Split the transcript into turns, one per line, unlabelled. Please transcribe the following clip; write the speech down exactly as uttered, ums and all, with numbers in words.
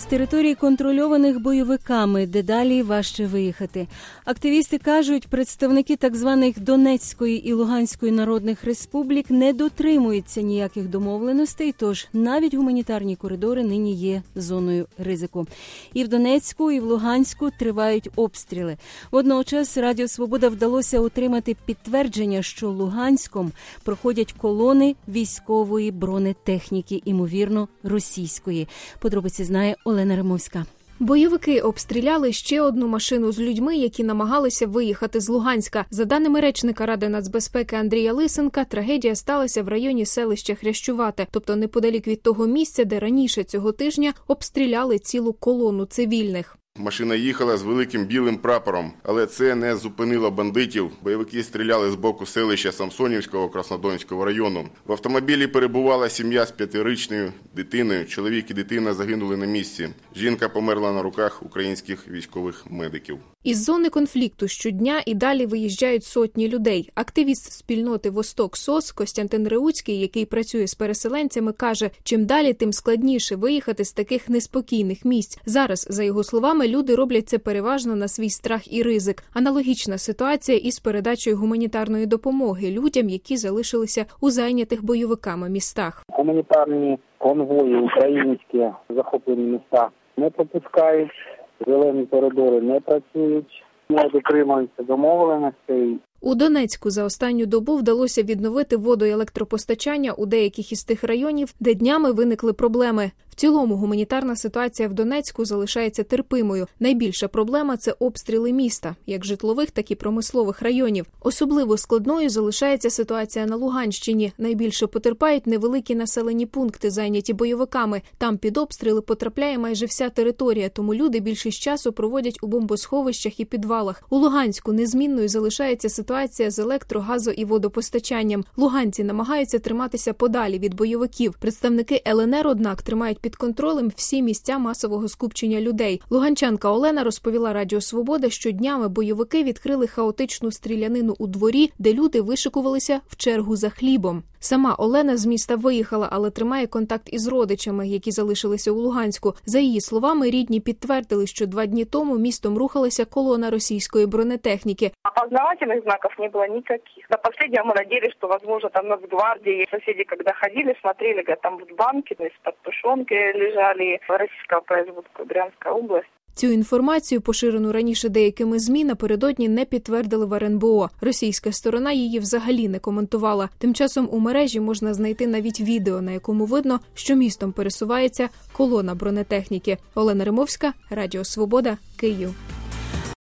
територій, контрольованих бойовиками, дедалі важче виїхати. Активісти кажуть, представники так званих Донецької і Луганської народних республік не дотримуються ніяких домовленостей, тож навіть гуманітарні коридори нині є зоною ризику. І в Донецьку, і в Луганську тривають обстріли. Водночас Радіо Свобода вдалося отримати підтвердження, що Луганськом проходять колони військової бронетехніки, імовірно, російської. Подробиці знає Олена Римовська.
Бойовики обстріляли ще одну машину з людьми, які намагалися виїхати з Луганська. За даними речника Ради нацбезпеки Андрія Лисенка, трагедія сталася в районі селища Хрящувате, тобто неподалік від того місця, де раніше цього тижня обстріляли цілу колону цивільних.
Машина їхала з великим білим прапором, але це не зупинило бандитів. Бойовики стріляли з боку селища Самсонівського Краснодонського району. В автомобілі перебувала сім'я з п'ятирічною дитиною. Чоловік і дитина загинули на місці. Жінка померла на руках українських військових медиків.
Із зони конфлікту щодня і далі виїжджають сотні людей. Активіст спільноти «Восток СОС» Костянтин Реуцький, який працює з переселенцями, каже, чим далі, тим складніше виїхати з таких неспокійних місць. Зараз, за його словами, люди роблять це переважно на свій страх і ризик. Аналогічна ситуація із передачею гуманітарної допомоги людям, які залишилися у зайнятих бойовиками містах.
Гуманітарні конвої українські захоплені міста не пропускають. Зелені коридори не працюють, не дотримуються домовленостей.
У Донецьку за останню добу вдалося відновити воду- і електропостачання у деяких із тих районів, де днями виникли проблеми. В цілому гуманітарна ситуація в Донецьку залишається терпимою. Найбільша проблема – це обстріли міста, як житлових, так і промислових районів. Особливо складною залишається ситуація на Луганщині. Найбільше потерпають невеликі населені пункти, зайняті бойовиками. Там під обстріли потрапляє майже вся територія, тому люди більшість часу проводять у бомбосховищах і підвалах. У Луганську незмінною залишається ситуація з електро-, газо- і водопостачанням. Луганці намагаються триматися подалі від бойовиків. Представники ел ен ер, однак, тримають під контролем всі місця масового скупчення людей. Луганчанка Олена розповіла Радіо Свобода, що днями бойовики відкрили хаотичну стрілянину у дворі, де люди вишикувалися в чергу за хлібом. Сама Олена з міста виїхала, але тримає контакт із родичами, які залишилися у Луганську. За її словами, рідні підтвердили, що два дні тому містом рухалася колона російської бронетехніки.
Опознавательных знаков не было никаких. До последнего мы надеялись, что, возможно, там Нацгвардии. Соседи, когда ходили, смотрели, говорят, там в банке, из-под тушенки лежали, российского производства, Брянская область.
Цю інформацію, поширену раніше деякими ЗМІ, напередодні не підтвердили в ер ен бе о. Російська сторона її взагалі не коментувала. Тим часом у мережі можна знайти навіть відео, на якому видно, що містом пересувається колона бронетехніки. Олена Римовська, Радіо Свобода, Київ.